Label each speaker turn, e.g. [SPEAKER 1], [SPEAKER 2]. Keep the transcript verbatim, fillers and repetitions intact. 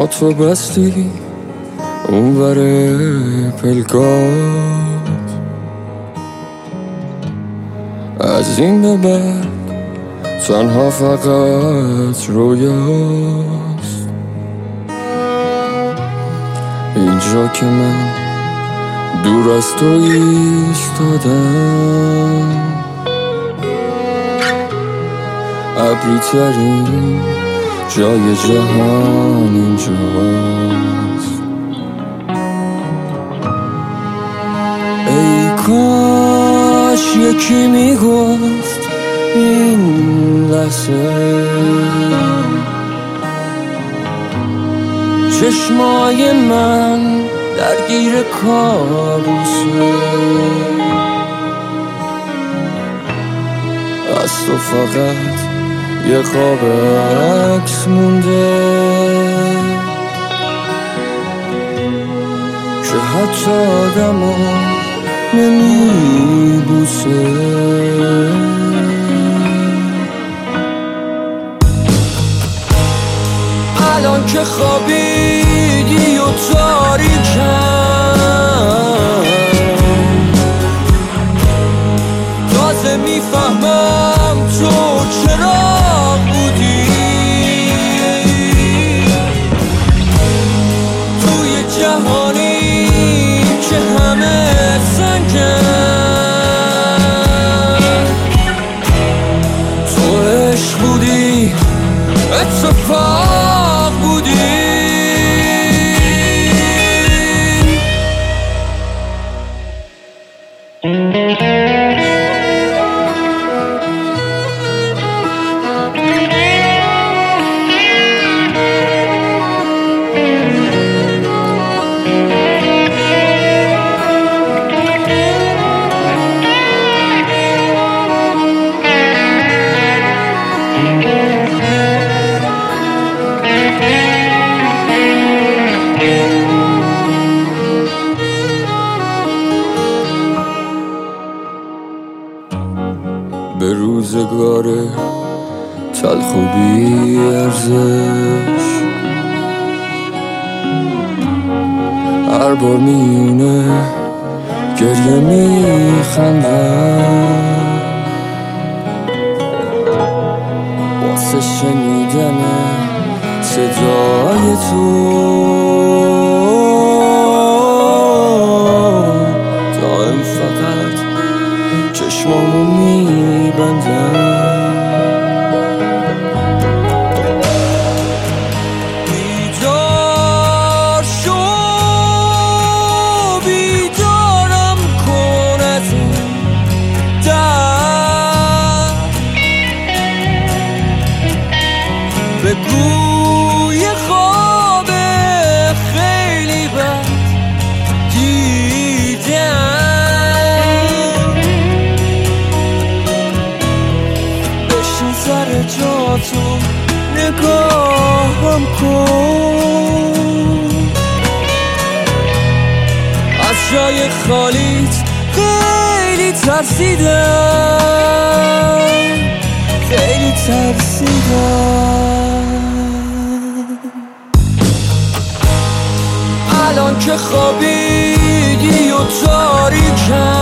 [SPEAKER 1] چشما تو بستی اون وره پلکات، از این به بعد تنها فقط رویاست. اینجا که من دور از تو ایستادم، ابری ترین جای جهان اینجاست. ای کاش یکی میگفت این لحظه چشمای من درگیر کابوسه، از تو فقط یه خواب عکس مونده که حتی آدمو نمیبوسه. الان که خوابیدی و تاریکم، تازه میفهمم تو چرا بودی توی جهانی که همه سنگن. تو عشق بودی، اتفاق بودی. به روزگار تلخ و بی ارزش هر بار میونه گریه میخندم، واسه شنیدن صدای تو دائم فقط چشمامو میبندم. بیدار شو، بیدارم کن از این درد، بگو یه خواب خیلی بد دیدم. بشین سر جاتو نگاهم کن، از جای خالیت خیلی ترسیدم، خیلی ترسیدم. الان که خوابیدی و تاریکم،